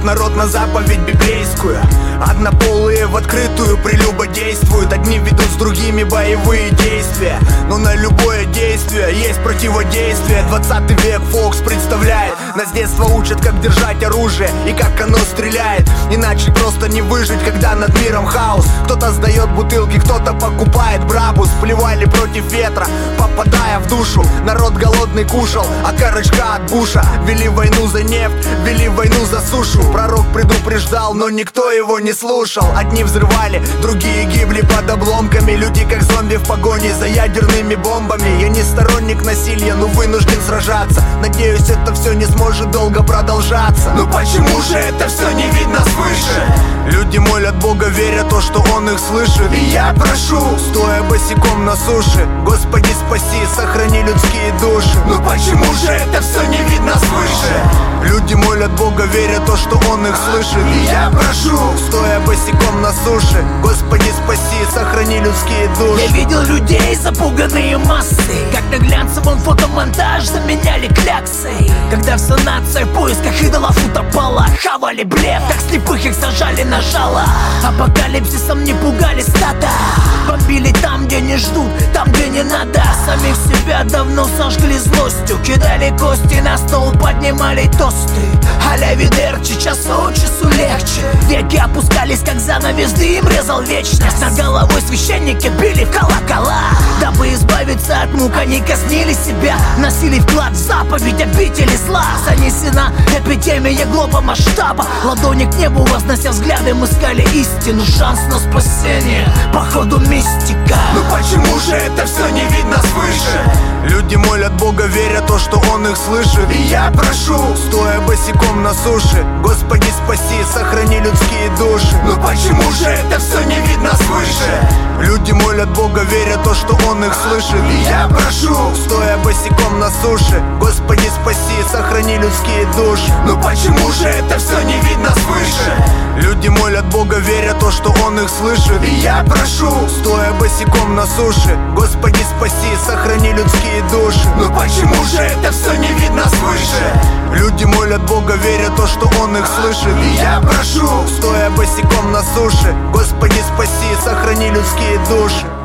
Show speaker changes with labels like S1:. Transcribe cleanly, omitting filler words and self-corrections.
S1: слушают народ на заповедь библейскую. Однополые в открытую прелюбодействуют, одни ведут с другими боевые действия. Но на любое действие есть противодействие. 20 век Фокс представляет. Нас с детства учат, как держать оружие и как оно стреляет. Иначе просто не выжить, когда над миром хаос. Кто-то сдает бутылки, кто-то покупает брабус. Плевали против ветра, попадая в душу. Народ голодный кушал, а корочка от Буша. Вели войну за нефть, вели войну за сушу. Пророк предупреждал, но никто его не слушал. Одни взрывали, другие гибли под обломками. Люди как зомби в погоне за ядерными бомбами. Я не сторонник насилия, но вынужден сражаться. Надеюсь, это все не сможет долго продолжаться. Но почему же это все не видно свыше? Люди молят Бога, веря то, что Он их слышит. И я прошу, стоя босиком на суше: Господи, спаси, сохрани людские души. Но почему же это все не видно свыше? Люди молят Бога, веря то, что Он их слышит. И я прошу, стоя босиком на суше: Господи, спаси, сохрани людские души.
S2: Я видел людей, запуганные массы, как на глянцевом фотомонтаж заменяли кляксы. Когда вся нация в поисках идолов утопала, хавали блеф, как слепых их сажали на жало. Апокалипсисом не пугали стада, бомбили там, где не ждут, там, где не надо. Самих себя давно сожгли злостью, кидали кости на стол, поднимали тосты. А-ля Видерчи, час от часу легче. Веки опускались, как занавес, дым резал вечность. Над головой священники били в колокола. Дабы избавиться от мук, они казнили себя, носили вклад в заповедь обители зла. Занесена эпидемия глоба масштаба. Ладони к небу вознося взгляды, мы искали истину, шанс на спасение, походу мистика.
S1: Но почему же это все не видно свыше? Люди молят Бога, веря то, что Он их слышит. И я прошу, стоя босиком на суше: Господи, спаси, сохрани людские души. Но почему же это все не видно свыше? Люди молят Бога, веря то, что Он их слышит. И я прошу, стоя босиком на суше: Господи, спаси, сохрани людские души. Но почему же это все не видно свыше? Люди молят Бога, веря то, что Он их слышит. И я прошу, стоя босиком на суше: Господи, спаси, сохрани людские души. Но почему же это все не видно свыше? Люди молят Бога, веря то, что Он их слышит. И я прошу, стоя босиком на суше: Господи, спаси, сохрани людские души.